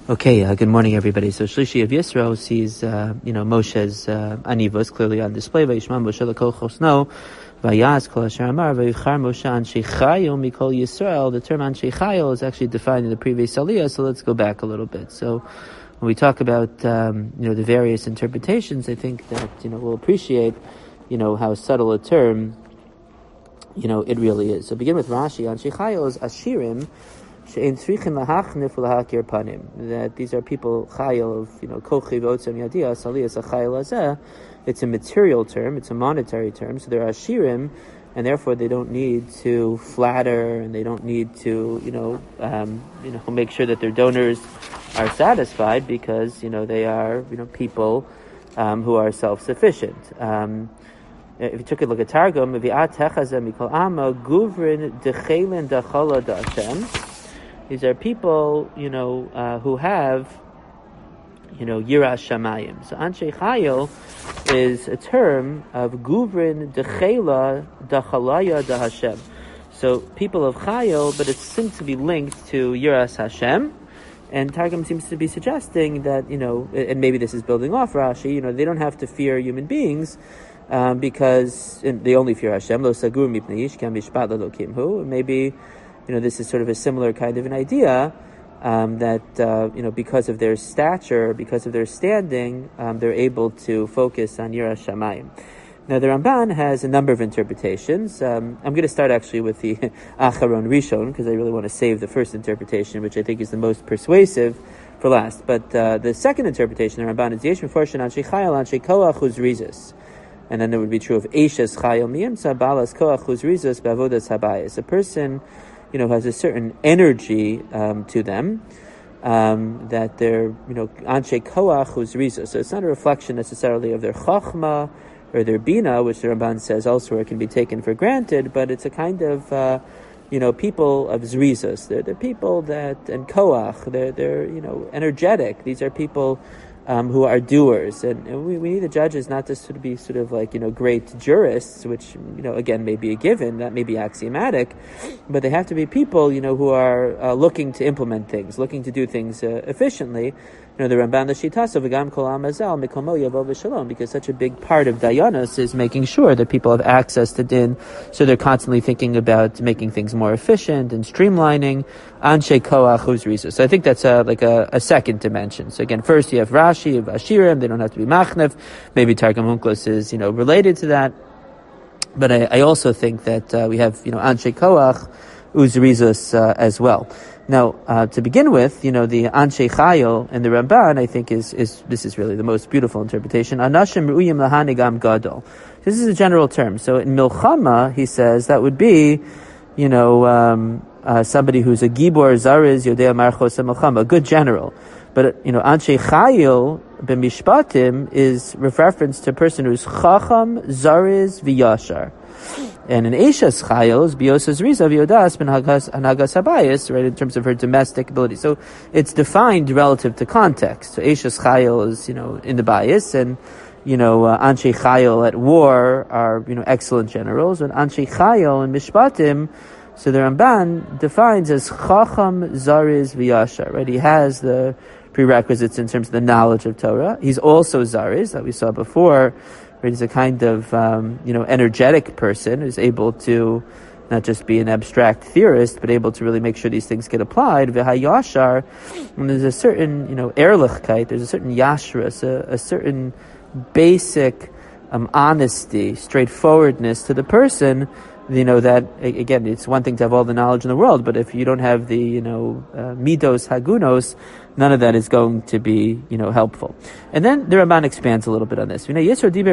Okay, good morning, everybody. So Shlishi of Yisro sees, Moshe's anivos clearly on display. Vayishman Moshe l'kol chosno, vayas kol asher amar, vayichar Moshe anshe chayil mikol Yisrael. The term anshe chayil is actually defined in the previous aliyah, so let's go back a little bit. So when we talk about, the various interpretations, I think that, we'll appreciate, how subtle a term, it really is. So begin with Rashi. Anshe chayil is ashirim, that these are people chayil of kochiv otzem yadia saliyas a chayil azeh. It's a material term, it's a monetary term, so they're ashirim, and therefore they don't need to flatter, and they don't need to make sure that their donors are satisfied, because they are people who are self-sufficient. If you took a look at Targum, these are people, who have, Yiras Shamayim. So Anshe Chayil is a term of Guvrin Dechela Dachalaya Da Hashem. So people of Chayil, but it seems to be linked to Yiras Hashem. And Targum seems to be suggesting that, and maybe this is building off Rashi, they don't have to fear human beings, because they only fear Hashem. Lo sagur mipnei ish kan mishpat lo kimhu. Maybe, this is sort of a similar kind of an idea, that, because of their stature, because of their standing, they're able to focus on Yiras Shamayim. Now, the Ramban has a number of interpretations. I'm going to start actually with the Acharon Rishon, because I really want to save the first interpretation, which I think is the most persuasive, for last. But the second interpretation of the Ramban is Yesh Meforshin Anshe Chayil Anshe Koach Uzrizis. And then it would be true of Eishes Chayil Miyimsa Balas Koach Uzrizis Bavodas Habayis. A person has a certain energy to them, that they're, Anshe Koach Uzrizis. So it's not a reflection necessarily of their Chachma or their Bina, which the Ramban says elsewhere can be taken for granted, but it's a kind of, people of Zrizos. They're people that, and Koach, they're energetic. These are people who are doers, and we need the judges not to sort of be great jurists, which again may be a given, that may be axiomatic, but they have to be people who are looking to implement things, looking to do things efficiently. The Ramban L'Shitasa v'gam kol ha'mazal mikomo yavo v'shalom, because such a big part of Dayanos is making sure that people have access to din, so they're constantly thinking about making things more efficient and streamlining. Anshe koach uzrisus. So I think that's a second dimension. So again, first you have Rashi of Ashirim, they don't have to be machnef. Maybe Targum Onkelos is related to that, but I also think that we have Anshe koach uzrisus as well. Now, to begin with, the Anshe Chayil and the Ramban, I think this is really the most beautiful interpretation. Anashim ru'yim lahanigam gadol. This is a general term. So in Milchama, he says that would be, somebody who's a gibor zariz yodea marchos milchama, a good general. But Anshe Chayil b'mishpatim is reference to a person who's chacham, zariz, v'yashar. And in Eishes Chayil is Biosas Riza V'yodas Ben Hanagas Habayis, right, in terms of her domestic ability. So it's defined relative to context. So Eishes Chayil is, in the bias, and, Anshe Chayil at war are, excellent generals, and Anshe Chayil and Mishpatim, so the Ramban defines as Chacham, Zariz, V'yashar, right? He has the prerequisites in terms of the knowledge of Torah. He's also Zariz, that we saw before. He's a kind of, energetic person who's able to not just be an abstract theorist, but able to really make sure these things get applied. V'hayashar, and there's a certain, ehrlichkeit, there's a certain yashras, a certain basic honesty, straightforwardness to the person. That, again, it's one thing to have all the knowledge in the world, but if you don't have the, midos hagunos, none of that is going to be, helpful. And then the Ramban expands a little bit on this. That's Anshe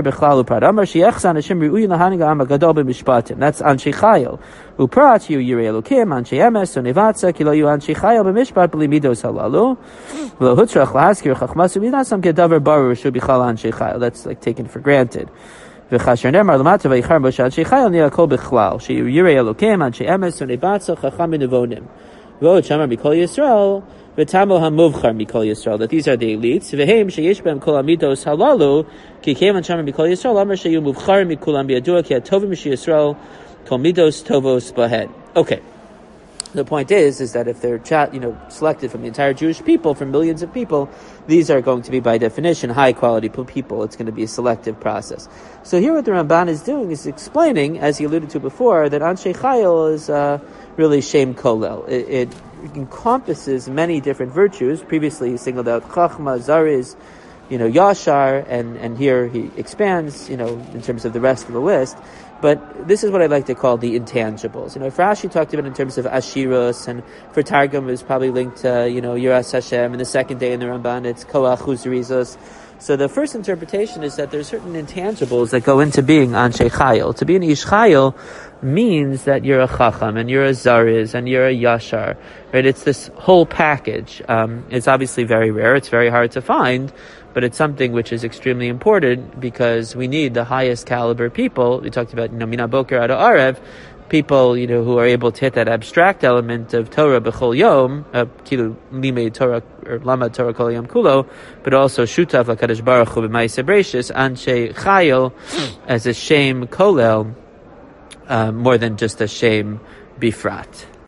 Chayil. Uprat yu yirei elokim, Anshe emes, so nevatza, kilo yu Anshe Chayil b'mishpat, b'li midos halalu. V'lo hutzrach lahaskir chachmasu v'nasam kedavar baru shu b'chal Anshe Chayil. That's taken for granted. V'chasher nemar l'mata v'yichar Moshe Anshe Chayil niya kol b'chlal. She yirei elokim, Anshe emes, so nevatza, chacham nevonim. V'o chamar b'kol Yisrael, v'tamo hamuvchar mikol Yisrael, that these are the elites. V'heim sheyesh b'hem kol amidos halalu, ki kevan chamar b'kol Yisrael, amar sheyu muvchar mikulam b'yadua, ki atovim she Yisrael, kol midos tovos bahed. Okay. The point is that if they're selected from the entire Jewish people, from millions of people, these are going to be by definition high quality people. It's going to be a selective process. So here what the Ramban is doing is explaining, as he alluded to before, that Anshe Chayil is really Shem Kolel. It encompasses many different virtues. Previously he singled out Chachma, Zariz, Yashar, and here he expands, in terms of the rest of the list. But this is what I like to call the intangibles. For Rashi talked about it in terms of Ashirus, and for Targum it was probably linked to, Yiras Hashem, and the second day in the Ramban it's Koach Uzerizos. So the first interpretation is that there's certain intangibles that go into being Anshe Chayil. To be an Ish Chayil means that you're a Chacham, and you're a Zariz, and you're a Yashar, right? It's this whole package. It's obviously very rare, it's very hard to find, but it's something which is extremely important because we need the highest caliber people. We talked about, Mina Boker Ad Arev, people, who are able to hit that abstract element of Torah B'chol Yom, Kilu Limei Torah, or Lama Torah Kol Yom Kulo, but also Shutav LaKadosh Baruch Hu B'Maaseh Bereishis, Anshe Chayil, as a Shem Kolel, more than just a Shem Bifrat.